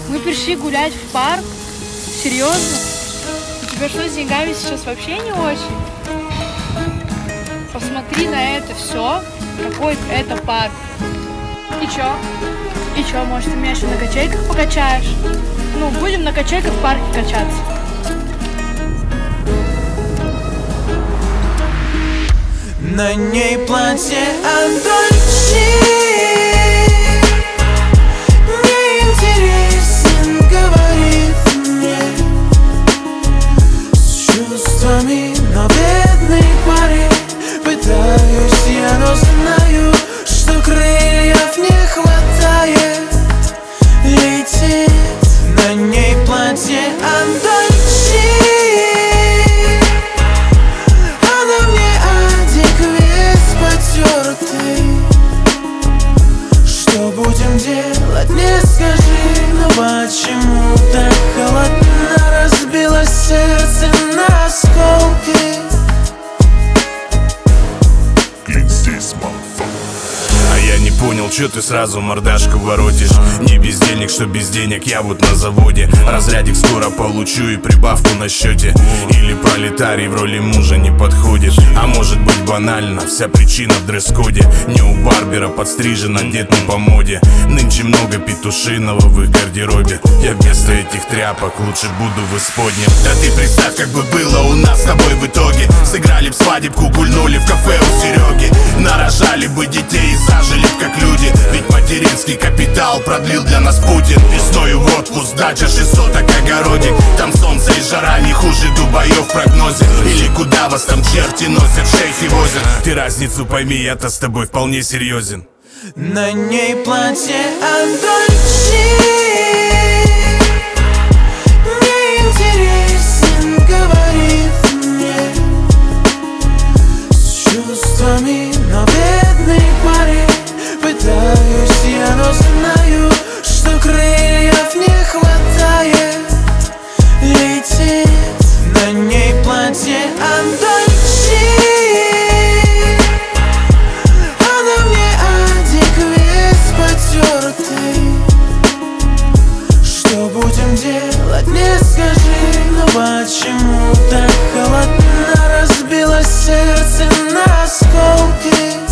Мы пришли гулять в парк. Серьезно? У тебя что, с деньгами сейчас вообще не очень? Посмотри на это все. Какой это парк. И чё? И чё, может, ты меня еще на качельках покачаешь? Ну, будем на качельках в парке качаться. На ней платье от Дольче. Мне интересен, говорит мне, с чувствами, но бедный парень. Пытаюсь я, но знаю, что крыльев не хватает лететь. На ней платье от Дольче. Она мне одик весь потертый. Что будем делать, не скажи. Но почему так холодно разбилось сердце на осколки? А я не понял, чё ты сразу мордашку воротишь. Не бездельник, что без денег, я вот на заводе. Разрядик скоро получу и прибавку на счете. Или пролетарий в роли мужа не подходит. А может быть банально, вся причина в дресс-коде. Не у барбера подстрижен, одет не по моде. Нынче много петушиного в их гардеробе. Я вместо этих тряпок лучше буду в исподнем. Да ты представь, как бы было у нас с тобой в итоге. Сыграли в свадебку, гульнули в кафе у Сереги. Нарожали бы детей и зажили б как люди. Ведь материнский капитал продлил для нас Путин. Весною в отпуск, дача 600, огородик. Там солнце и жара не хуже Дубаев в прогнозе. Или куда вас там черти носят, шейхи возят. Ты разницу пойми, я-то с тобой вполне серьезен. На ней платье от Дольче. Мне интересен, говорит мне, с чувствами, но бедный парень. Пытаюсь я, но знаю, что крыльев не хватает лететь. На ней платье от Дольче. Она мне одик весь потертый. Что будем делать, не скажи. Но почему так холодно разбилось сердце на осколки?